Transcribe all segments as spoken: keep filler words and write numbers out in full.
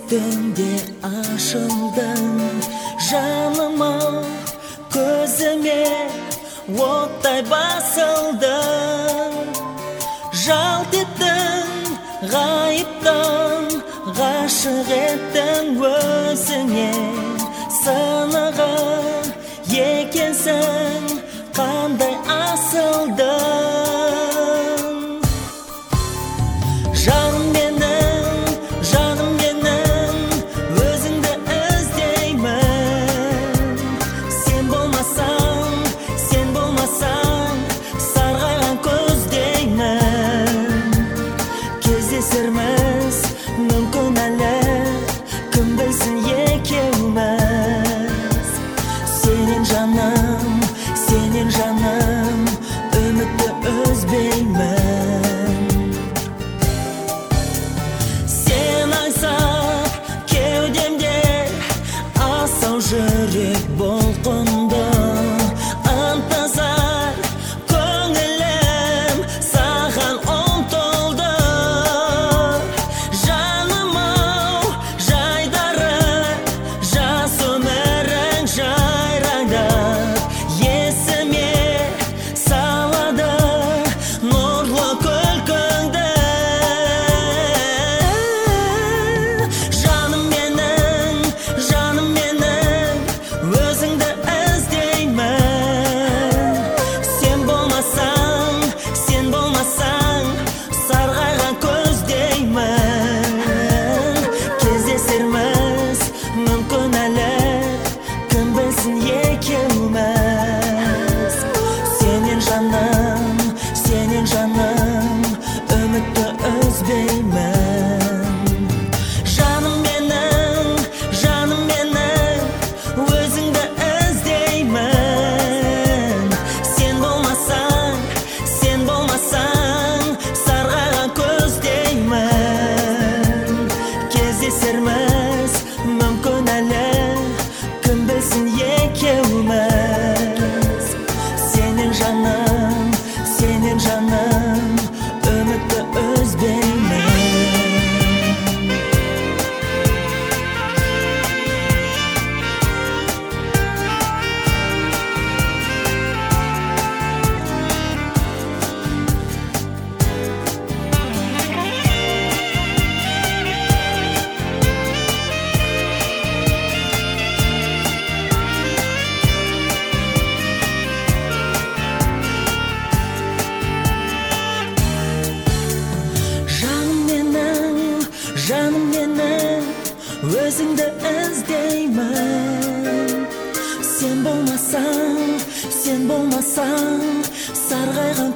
Sütümde aşıldın Canıma gözüme Otтай basıldın Жалт ettin Gayiptan Gaşık ettin özüne Sınığı Yekensin Kanday asıldın Canım benim, canım benim Özünde özdeymen Sen bolmasan, sen bolmasan Sargaygan közdeymen Кездесерміз мүмкін әлі Кім білсін екеуміз Сенен жаным, сенен жаным Үмітті үзбеймін Сен аңсап кеудемде Асау жүрек болқынды Ынтызар көңілім саған ұмтылды Жаным-ау жайдары жас өмірің жайраңдап Есіме салады нұрлы күлкіңді Жаным менің, жаным менің өзіңді іздеймін Сен болмасаң, сен болмасаң сарғайған көздеймін Кездесерміз мүмкін әлі кім білсін екеуміз Сенен жаным, сенен жаным үмітті үзбеймін Жаным менің, жаным менің өзіңді іздеймін Сен болмасаң, сен болмасаң сарғайған көздеймін Кездесерміз мүмкін әлі кім білсін екеуміз Сенен жаным, сенен жаным үмітті үзбеймін Жаным менің, жаным менің өзіңді іздеймін Сен болмасаң, сен болмасаң сарғайған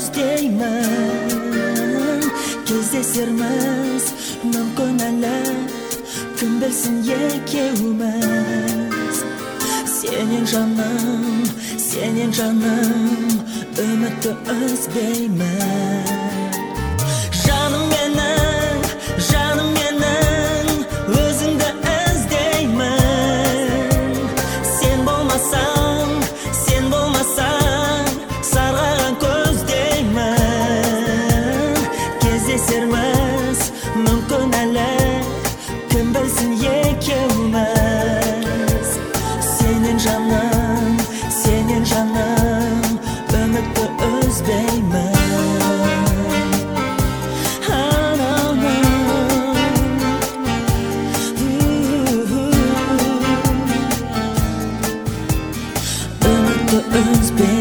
көздеймін Кездесерміз мүмкін әлі кім білсін екеуміз Сенен жаным, сенен жаным үмітті үзбеймін Жаным менің, жаным менің өзіңді іздеймін Сен болмасаң, сен болмасаң сарғайған көздеймін Кездесерміз мүмкін әлі кім білсін екеуміз Сенен жаным, сенен жаным үмітті үзбеймін It's been